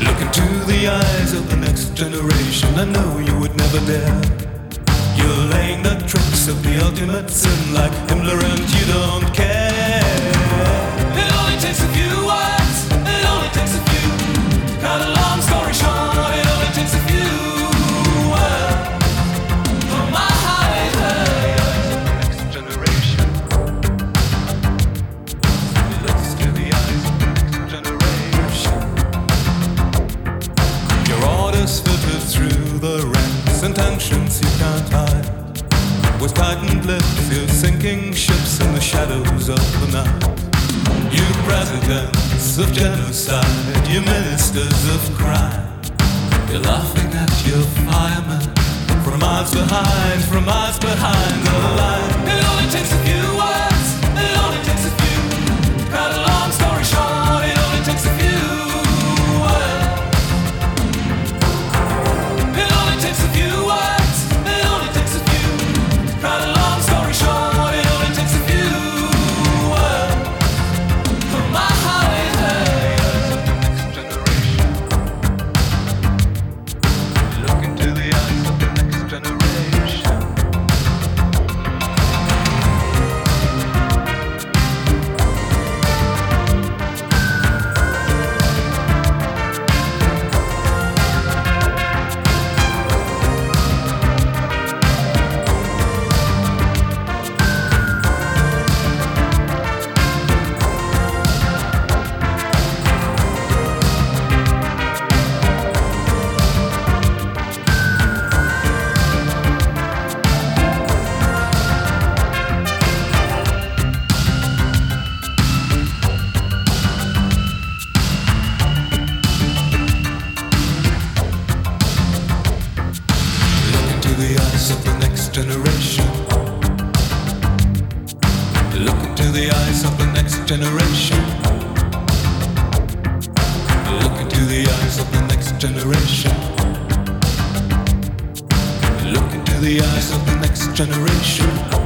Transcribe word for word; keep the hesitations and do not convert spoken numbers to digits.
Look into the eyes of the next generation. I know you would never dare. You're laying the tricks of the ultimate sin like Himmler, and you don't care. It only takes a few words. It only takes a few. Cut a long story short. It only takes a few words. For my highway of the next generation. It looks to the eyes of the next generation. Your orders filtered through the ranks, intentions you can't hide. With tightened lips, you're sinking ships in the shadows of the night. You presidents of genocide, you ministers of crime. You're laughing at your firemen from miles behind, from miles behind the line. It only takes a few words, it only takes a few. Cut a long story short, it only takes a few words. It only takes a few words, it only takes a few. Cut a long story short, it only takes a few words. For my highway of the next generation. Look into the eyes of the next generation. The eyes of the next generation. Look into the eyes of the next generation. Look into the eyes of the next generation. Look into the eyes of the next generation.